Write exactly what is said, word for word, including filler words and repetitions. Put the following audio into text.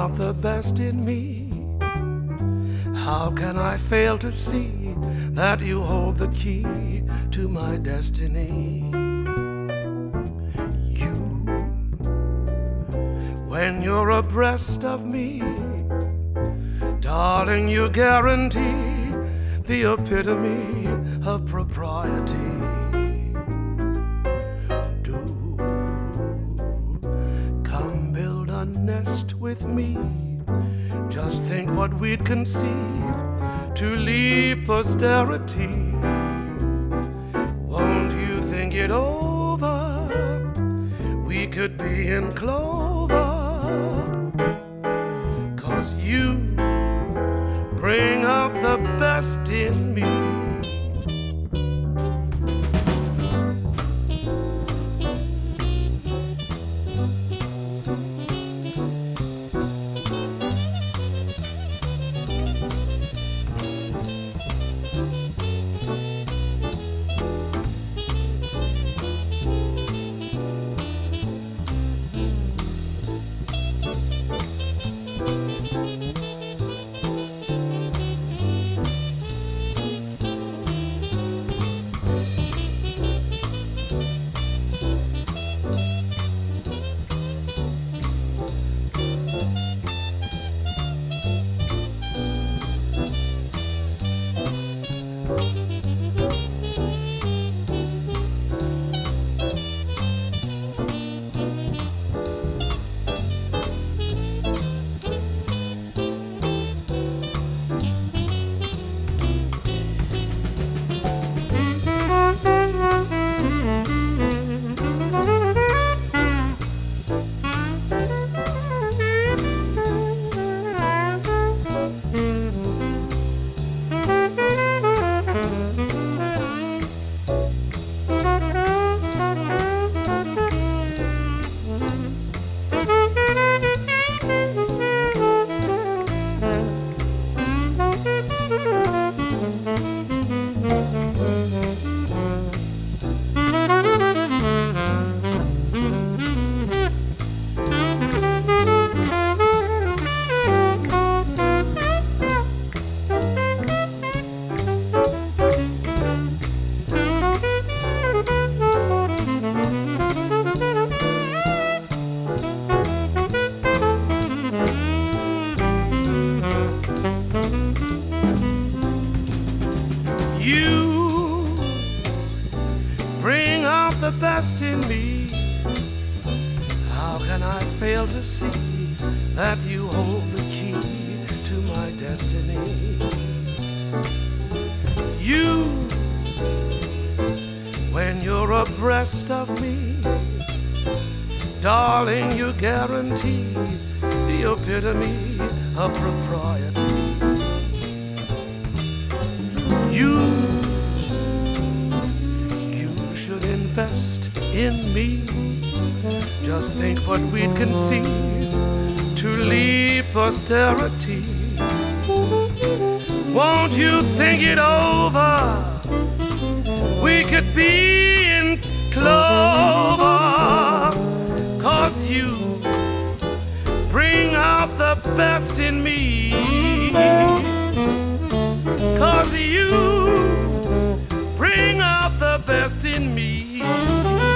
out the best in me. How can I fail to see that you hold the key to my destiny? You, when you're abreast of me, darling, you guarantee the epitome of propriety. Do come build a nest with me. Just think what we'd conceive to leave posterity. Won't you think it over? We could be in clover. 'Cause you bring out the best in me. You bring out the best in me. How can I fail to see that you hold the key to my destiny? You, when you're abreast of me, darling, you guarantee the epitome of propriety. You, you should invest in me. Just think what we'd conceive to leave posterity. Won't you think it over? We could be in clover. 'Cause you bring out the best in me. 'Cause you bring out the best in me.